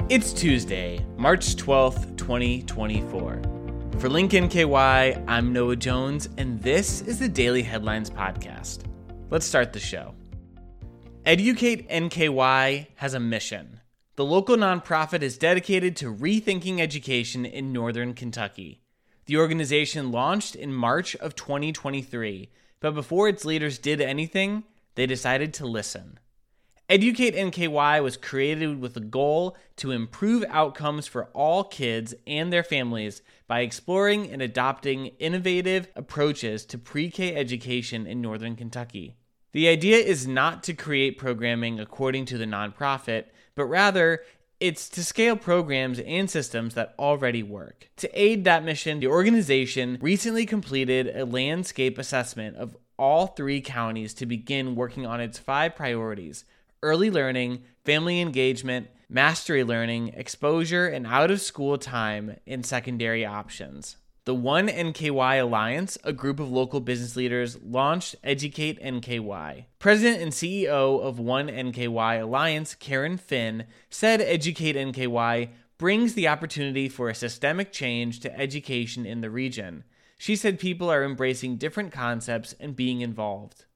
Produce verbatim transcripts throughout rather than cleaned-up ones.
It's Tuesday, March twelfth, twenty twenty-four. For Link N K Y, I'm Noah Jones, and this is the Daily Headlines Podcast. Let's start the show. Educate N K Y has a mission. The local nonprofit is dedicated to rethinking education in northern Kentucky. The organization launched in March of twenty twenty-three, but before its leaders did anything, they decided to listen. Educate N K Y was created with a goal to improve outcomes for all kids and their families by exploring and adopting innovative approaches to pre-K education in northern Kentucky. The idea is not to create programming according to the nonprofit, but rather it's to scale programs and systems that already work. To aid that mission, the organization recently completed a landscape assessment of all three counties to begin working on its five priorities: early learning, family engagement, mastery learning, exposure, and out-of-school time and secondary options. The One N K Y Alliance, a group of local business leaders, launched Educate N K Y. President and C E O of One N K Y Alliance, Karen Finn, said Educate N K Y brings the opportunity for a systemic change to education in the region. She said people are embracing different concepts and being involved.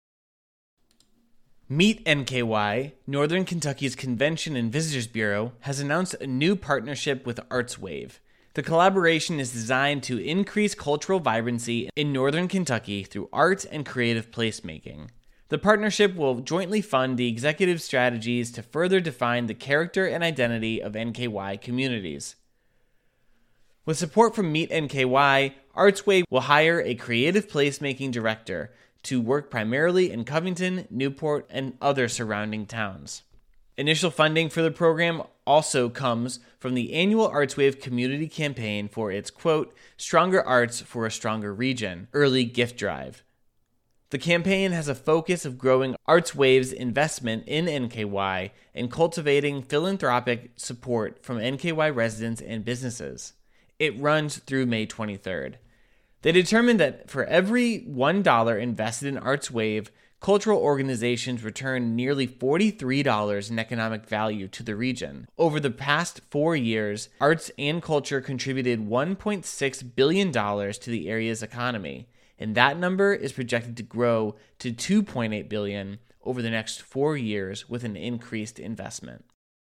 Meet N K Y, Northern Kentucky's Convention and Visitors Bureau, has announced a new partnership with ArtsWave. The collaboration is designed to increase cultural vibrancy in Northern Kentucky through art and creative placemaking. The partnership will jointly fund the executive strategies to further define the character and identity of N K Y communities. With support from Meet N K Y, ArtsWave will hire a creative placemaking director to work primarily in Covington, Newport, and other surrounding towns. Initial funding for the program also comes from the annual ArtsWave community campaign for its, quote, Stronger Arts for a Stronger Region early gift drive. The campaign has a focus of growing ArtsWave's investment in N K Y and cultivating philanthropic support from N K Y residents and businesses. It runs through May twenty-third. They determined that for every one dollar invested in ArtsWave, cultural organizations return nearly forty-three dollars in economic value to the region. Over the past four years, arts and culture contributed one point six billion dollars to the area's economy, and that number is projected to grow to two point eight billion dollars over the next four years with an increased investment.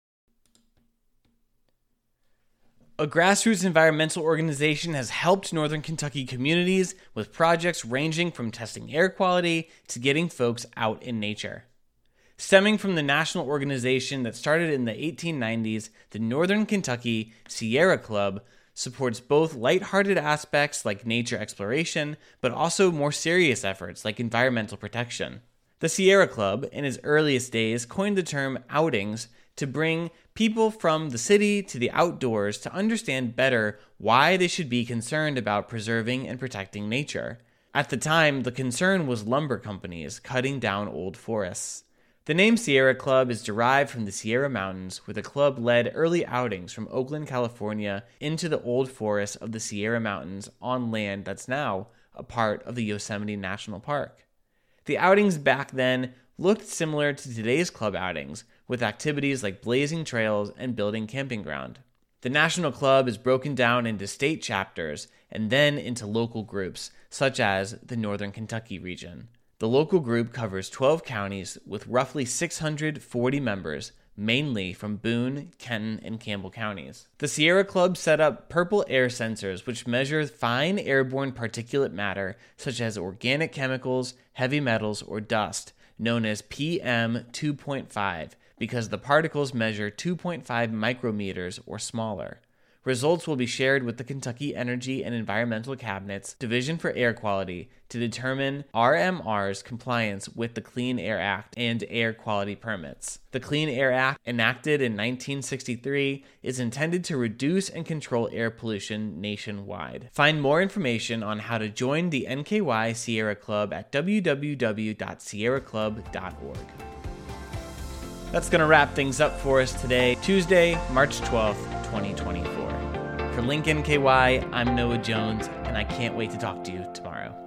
A grassroots environmental organization has helped Northern Kentucky communities with projects ranging from testing air quality to getting folks out in nature. Stemming from the national organization that started in the eighteen nineties, the Northern Kentucky Sierra Club supports both lighthearted aspects like nature exploration, but also more serious efforts like environmental protection. The Sierra Club, in its earliest days, coined the term outings to bring people from the city to the outdoors to understand better why they should be concerned about preserving and protecting nature. At the time, the concern was lumber companies cutting down old forests. The name Sierra Club is derived from the Sierra Mountains, where the club led early outings from Oakland, California, into the old forests of the Sierra Mountains on land that's now a part of the Yosemite National Park. The outings back then looked similar to today's club outings, with activities like blazing trails and building camping ground. The National Club is broken down into state chapters and then into local groups, such as the Northern Kentucky region. The local group covers twelve counties with roughly six hundred forty members, mainly from Boone, Kenton, and Campbell counties. The Sierra Club set up purple air sensors which measure fine airborne particulate matter such as organic chemicals, heavy metals, or dust, known as P M two point five, because the particles measure two point five micrometers or smaller. Results will be shared with the Kentucky Energy and Environmental Cabinet's Division for Air Quality to determine R M R's compliance with the Clean Air Act and air quality permits. The Clean Air Act, enacted in nineteen sixty-three, is intended to reduce and control air pollution nationwide. Find more information on how to join the N K Y Sierra Club at w w w dot sierra club dot org. That's going to wrap things up for us today, Tuesday, March twelfth, twenty twenty-four. For Link N K Y, I'm Noah Jones, and I can't wait to talk to you tomorrow.